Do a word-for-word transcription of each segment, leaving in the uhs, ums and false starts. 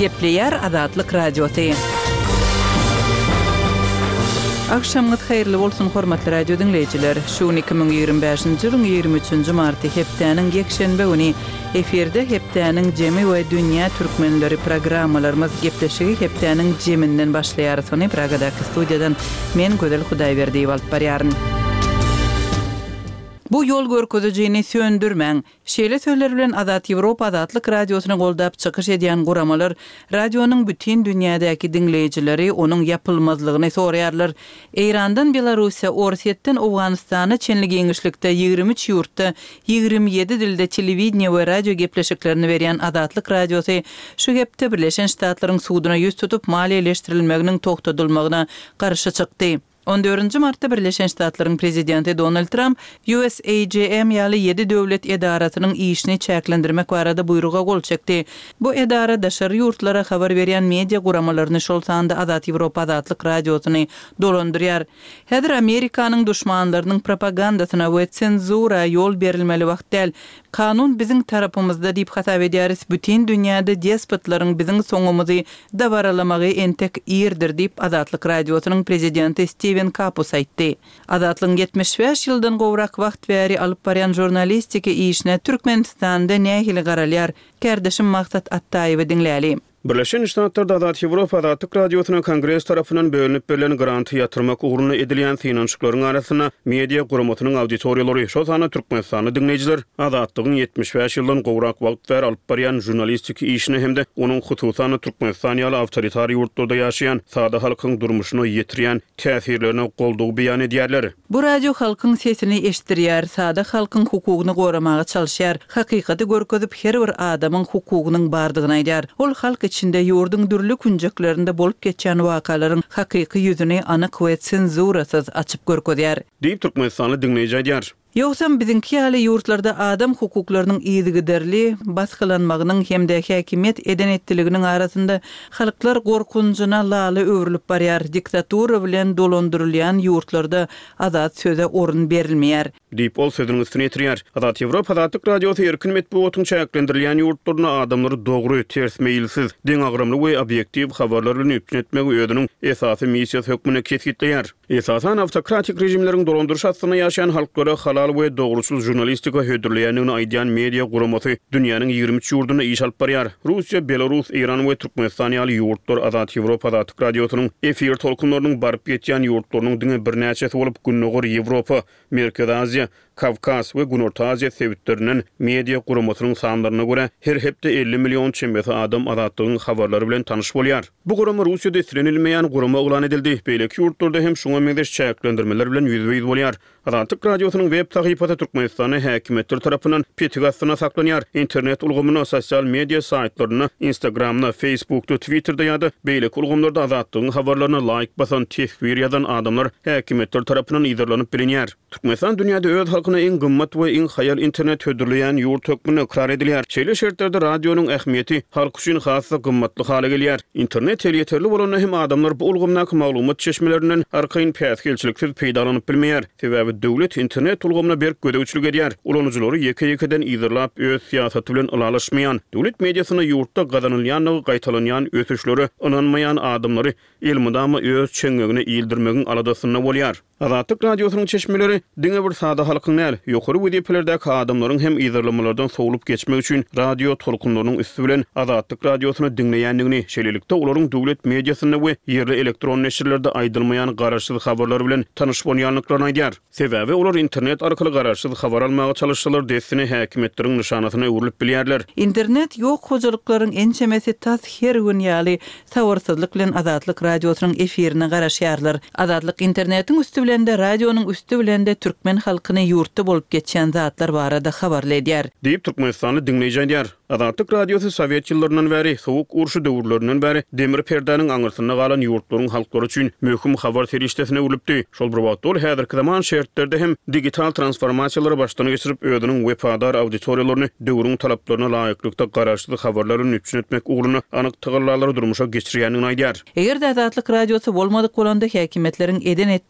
Gepleyer Azatlyk Radiosu. Akşamınız hayırlı bolsun hormatly radio dinleyijiler. Şu iki bin ýygrimi beşinji ýylyň ýygrimi üçünji marty hepdeniň ýekşenbe güni eferde hepdeniň jemi we dünýä türkmenleri programmalarymyz gepleşigi hepdeniň jeminden başlaýar. Sony Pragadaky studiýadan men Gödel Hudaýberdi alyp barýaryn. Bu yol görkezejini söndürmäň. Şeýle sözler bilen Azat Ýewropa Azatlyk Radiosyny goldap çykyş edýän guramalar radionyň bütün dünýädäki dinleýijileri onuň ýapylmazlygyny soraýarlar. Eýrandan Belarusiýa, Orsetden Awganystana çenli geňişlikde ýygrimi üç ýurtda ýygrimi ýedi dilde telewiziýa we radio gepleşiklerini berýän Azatlyk Radiosy şu gepde Birleşen Ştatlaryň sudyna ýüz tutup maliýeleşdirilmeginiň togtadylmagyna garşy çykdy. on dördünji martda Birleşen Ştatlaryň prezidenti Donald Trump U S A G M ýaly ýedi döwlet edaratynyň işini çäklendirmek barada buyruga gol çekdi. Bu edara daşary ýurtlara habar berýän media guramalaryny şol sanda Azat Ýewropa Azatlyk Radiosyny dolandyrýar. Häzir Amerikanyň düşmanlarynyň propagandasyna we senzura ýol berilmeli wagt däl. Kanun biziň tarapymyzda diýip hasap edýäris. Bütün dünýäde despotlaryň biziň soňumyzy dabaralamagy entek ýerdir diýip Azatlyk Radiosynyň prezidenti Steven Kapus aýtdy. Azatlyň yetmiş beş ýyldan gowrak wagt bäri alyp barýan jurnalistiki işine Türkmenistanda nähili garalýar. Kärdeşim Maksat Attaýewy dinläli. Birleşen Ştatlarda Azat Ýewropa Azatlyk Radiosyna Kongres tarapyndan bölünip berilen granty ýatyrmak ugruna edilýän finansiýaklaryň arasyna media guramatynyň auditoriýalary, şol sany Türkmenistany dinleýijiler, Azatlygyň yetmiş beş ýyldan gowrak wagt bäri alyp barýan jurnalistik işine hemde onuň hususany Türkmenistan ýaly awtoritar ýurtlarda ýaşaýan sada halkyň durmuşyna ýetirýän täsirlerine goldugy beýan edýärler. Bu radio halkyň sesini eşitdirýär, sada halkyň hukugyny goramaga çalyşýar, hakykaty görkezip her bir adamyň hukugynyň bardygyny aýdýar. Ol halk içinde ýurdun dürli kunjaklarynda bolup geçen wakalaryň hakyky ýüzüni anyk we senzurasyz açyp görkezýär. Diýip Türkmenistany dinleýiji aýdýar. Ýogsam biziňki ýaly ýurtlarda adam hukuklarynyň ýygyderli baskylanmagynyň hemde häkimet eden etdiliginiň arasynda halklar gorkunjyna laly öwrülip barýar. Diktatura bilen dolandyrylýan ýurtlarda azat söze orun berilmeýär. Diýip ol sözüniň üstüne ýetirýär. Azat Ýewropa Azatlyk Radiosy erkin medeniýetyň çäklendirilýän ýurtlaryna adamlary dogry, ters meýilsiz, deň agrymly we objektiw habarlar bilen üpün etmegi özüniň esasy missiýasy hökmüne kesgitleýär. Esasan awtokratik rejimleriň dolandyryş astyna ýaşaýan halklara halal we dogruçul jurnalistika hödürleýänligini aýdýan media guramasy dünýäniň ýygrimi üç ýurduny iş alyp barýar. Russiýa, Belarus, Iran we Türkmenistan ýaly ýurtlar Azat Ýewropa Azatlyk Radiosynyň efir tolkunlarynyň baryp ýetýän ýurtlarynyň diňe bir näçesi bolup Günnogur Ýewropa, Merkez Aziýa, Kavkaz we Günorta Aziýa sebitleriniň media guramasynyň sanlaryna görä her hepde elli million çembesi adam azatlygyň habarlary bilen tanyş bolýar. Bu gurama Russiýada silenilmeýän gurama ulan edildi. Beýleki ýurtlarda hem şoňa meňdeş çäklendirmeler bilen ýüzbeýiz bolýar. Azatlyk Radiosynyň web sahypasy Türkmenistany häkimetler tarapyndan petigasyna saklanýar. Internet ulgamyna, sosial media saytlaryna, Instagramna, Facebookda, Twitterda ýa-da beýleki ulgamlarda azatlygyň habarlaryna like basan tehwir ýazan adamlar häkimetler tarapyndan ýazylanyp bilinýär. Türkmenistan dünýäde öz halkyna iň gymmat we iň haýal internet hödürleýän ýurt hökmüne ikrar edilýär. Şeýle şertlerde radionyň ähmiýeti halk üçin hasy gymmatly hale gelýär. Internet ýeterli bolany hem adamlar bu ulgamnaky maglumat çeşmelerinden arkaýyn päsgelçiliksiz peýdalanyp bilmeýär. Sebäbi döwlet internet ulgamyna berk gödäwçilik edýär. Ulanujylary ýeke-ýekeden ýygyrlap öz siýasaty bilen ylalaşmaýan, döwlet mediasyna ýurtda gazanylýan, gaýtalanýan ösüşleri ynanmaýan adamlary ilmidama öz çeňegine ýyldirmegiň aladasyna bolýar. Azatlyk Radiosynyň çeşmeleri diňe bir sada halkyň näl, ýokary wediýeplerdäki adamlaryň hem ýygyrlamalardan sowulup geçmek üçin radio tolkunlarynyň üstü bilen Azatlyk Radiosyny dinleýänligini, şeýlelikde olaryň döwlet mediasyna we ýerli elektron neşirlerde aýdylmaýan garaşsyz habarlar bilen tanyş bolýanlyklaryny aýdýar. Sebäbi olar internet arkaly garaşsyz habar almaga çalışsalar desini häkimetleriň nyşanasyna öwrülip bilýärler. İnternet ýok hojalyklaryň ençemesi tas her gün ýaly sawarsyzlyk bilen Azatlyk Radiosynyň efirine garaşýarlar. Azatlyk internetiň üstü bilen de radionyň üstü bilen de türkmen halkyny ýurtda bolup geçen zatlar barada habarlaýar. Diýip Türkmenistany dinleýiji aýdýar. Azatlyk Radiosy Sowet ýyllarynyň bäri, sowuk urşy döwürlerinden bäri demir perdanyň aňyrsyna galan ýurtlaryň halklary üçin möhüm habar terişdesine ulypdy. Şol bir wagt ol häzirki zaman şertlerde hem digital transformasiýalary başlany geçirip öýüniň wepadar auditoriýalaryny döwrüň talaplaryna laýyklykda garaşsyz habarlaryny üpün etmek ugruna anyk tygarlary durmuşa geçirýänini aýdýar. Eger Azatlyk Radiosy bolmadyk bolanda häkimetleriň eden etdiligi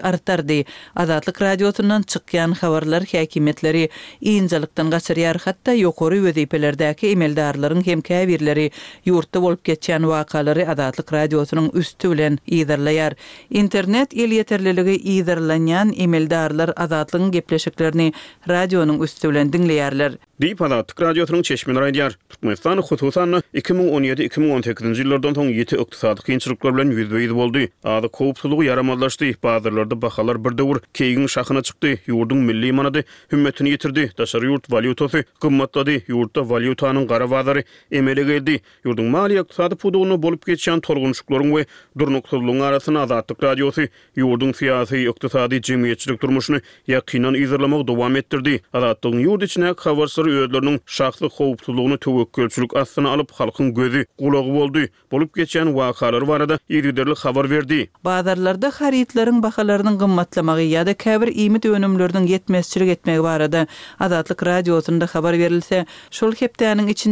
artardy. Azatlyk radiosundan çykýan habarlar häkimetleri ýynjylykdan gaçyrýar, hatda ýokary wezipelerdäki emeldarlaryň hem käbirleri ýurtda bolup geçýän wakalary Azatlyk radiosynyň üstü bilen ýyzarlaýar. Internet el ýeterliligi ýyzarlanýan emeldarlar Azatlygyň gepleşiklerini radionuň üstü bilen dinleýärler. Diýip Azatlyk radiosynyň çeşmeni raýdýar. Türkmenistany hususan iki miň on ýedi iki miň on sekizinji ýyllardan soň ýeti ykdysady kynçylyklar bilen ýüzbeýiz boldy. Ady kowpsuzlygy yaramazlaşdy. Bazarlarda bahalar birdegur keýigiň şahyna çykdy. Ýurdun milli manady hümmetini ýitirdi. Daşary ýurt valyutasy gymmatlady. Ýurtda valyutanyň gara bazary emele geldi. Ýurdun mali ykdysady pudugyny bolup geçýän torgunçlyklaryň we durnuksyzlygyň arasyna Azatlyk radiosy ýurdun syýasy, ykdysady, jemgyýetçilik durmuşyny ýakynan ýyzarlamak dowam etdirdi. Azatlygyň ýurt içine habarsary özleriniň şahsy howpsuzlygyny töwekkülçilik astyna alyp halkyň gözi, gulagy boldy. Bolup geçýän wakalar barada ýerderli habar berdi. Bazarlarda haritlaryň bahalarynyň gymmatlamagy ýa-da käbir iýmit önümleriniň ýetmezçilik etmegi barada Azatlyk radiosynda habar berilse, şol hepdäniň içinde